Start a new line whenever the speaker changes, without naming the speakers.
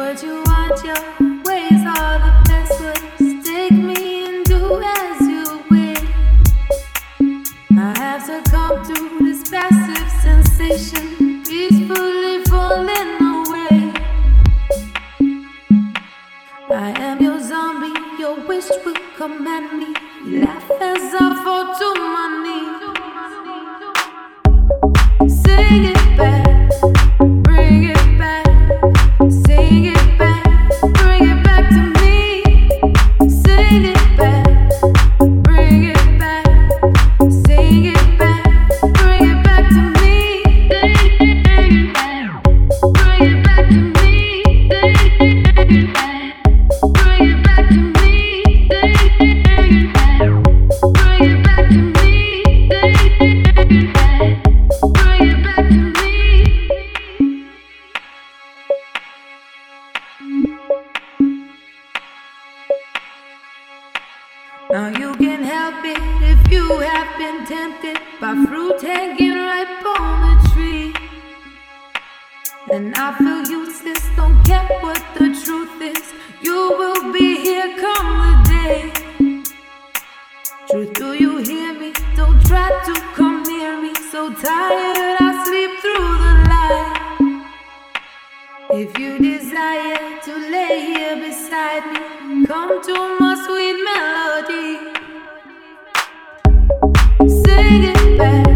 but you want your ways are the best ways. Take me and do as you will. I have succumbed to this passive sensation, peacefully falling away. I am your zombie, your wish will command me. Laugh as I fall to my knees. Sing it back. Bring it back, sing it back, bring it back to me. Sing it back, bring it back, sing it back, bring it back to me. Bring it back, bring it back to me. Bring it back, bring it back to me. Bring it back, bring it back to me. Bring it back, bring it back to me. Now you can help it if you have been tempted by fruit hanging ripe on the tree. And I feel useless, don't care what the truth is. You will be here come the day. Truth, do you hear me? Don't try to come near me. So tired I sleep through the light. If you desire to lay here beside me, come to my sweet melody. Sing it back.